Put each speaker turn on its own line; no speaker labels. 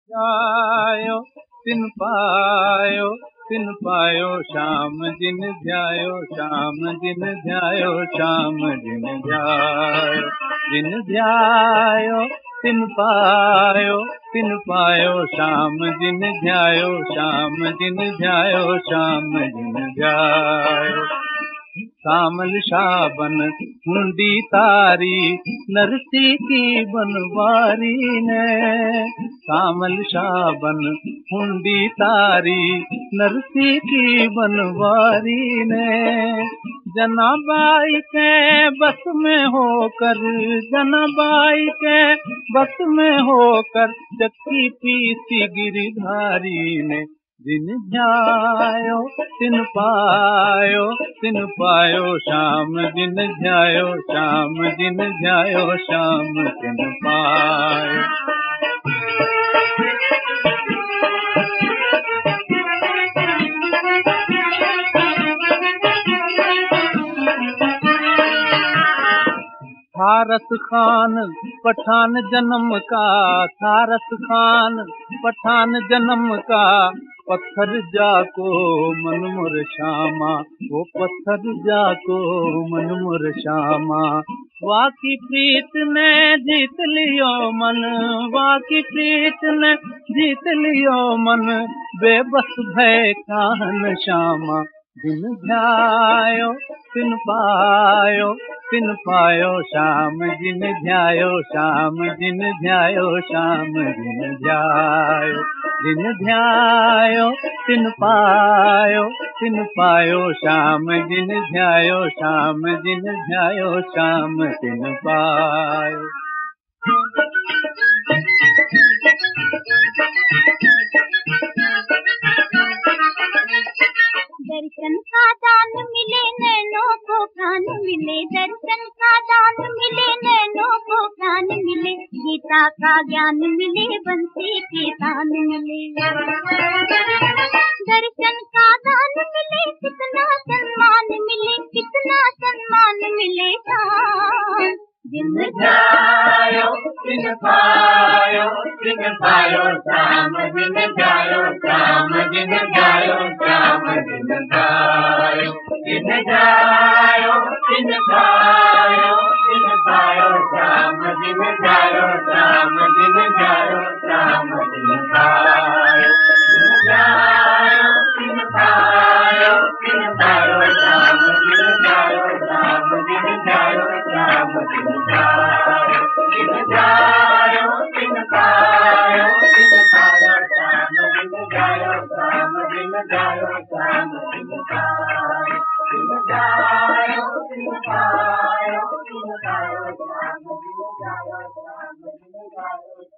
ध्यायो तिन पायो श्याम जिन ध्यायो श्याम जिन ध्यायो श्याम जिन ध्यायो तिन पायो श्याम जिन ध्यायो श्याम जिन ध्यायो श्याम जिन ध्यायो। सामल शाबन हुंडी तारी नरसी की बनवारी ने, सामल शाबन हुंडी तारी नरसी की बनवारी ने। जनाबाई के बस में होकर, जनाबाई के बस में होकर चक्की पीसी गिरधारी ने। जिन ध्यायो तिन पायो श्याम जिन ध्यायो श्याम जिन ध्यायो श्याम तिन पायो। थारस खान पठान जन्म का, थारस खान पठान जन्म का। पत्थर जाको मन मोर श्यामा, वो पत्थर जाको मन मोर श्यामा। वाकी प्रीत ने जीत लियो मन, वाकी प्रीत ने जीत लियो मन। बेबस भय काहन श्यामा। जिन ध्यायो तिन पायो श्याम जिन ध्यायो श्याम जिन ध्यायो श्याम जिन ध्यायो। जिन ध्यायो तिन पायो श्याम जिन ध्यायो श्याम जिन ध्यायो श्याम तिन पायो।
दर्शन का दान मिले नैनों को प्राण मिले, दर्शन का दान मिले नैनों को प्राण मिले। गीता का ज्ञान मिले बंसी के तान मिले। दर्शन का दान मिले कितना सम्मान मिले, कितना सम्मान मिले। जिन
ध्यायो तिन पायो श्याम जिन ध्यायो श्याम जिन ध्यायो श्याम जिन ध्यायो। जिन ध्यायो तिन पायो श्याम जिन ध्यायो श्याम जिन ध्यायो श्याम जिन ध्यायो। जिन ध्यायो तिन पायो श्याम जिन ध्यायो श्याम जिन ध्यायो श्याम जिन ध्यायो। जिन ध्यायो तिन पायो श्याम जिन ध्यायो श्याम जिन ध्यायो श्याम जिन ध्यायो। जिन ध्यायो तिन पायो श्याम जिन ध्यायो श्याम जिन ध्यायो।